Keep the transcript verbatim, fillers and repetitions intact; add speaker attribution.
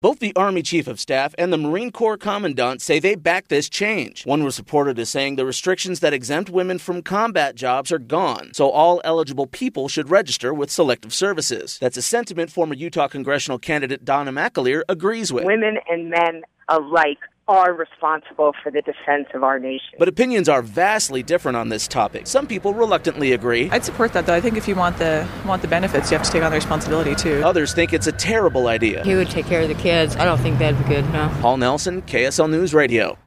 Speaker 1: Both the Army Chief of Staff and the Marine Corps Commandant say they back this change. One was reported as saying the restrictions that exempt women from combat jobs are gone, so all eligible people should register with Selective Services. That's a sentiment former Utah congressional candidate Donna McAleer agrees with.
Speaker 2: Women and men alike are responsible for the defense of our nation.
Speaker 1: But opinions are vastly different on this topic. Some people reluctantly agree.
Speaker 3: I'd support that, though. I think if you want the want the benefits, you have to take on the responsibility, too.
Speaker 1: Others think it's a terrible idea.
Speaker 4: He would take care of the kids. I don't think that'd be good, no.
Speaker 1: Paul Nelson, K S L News Radio.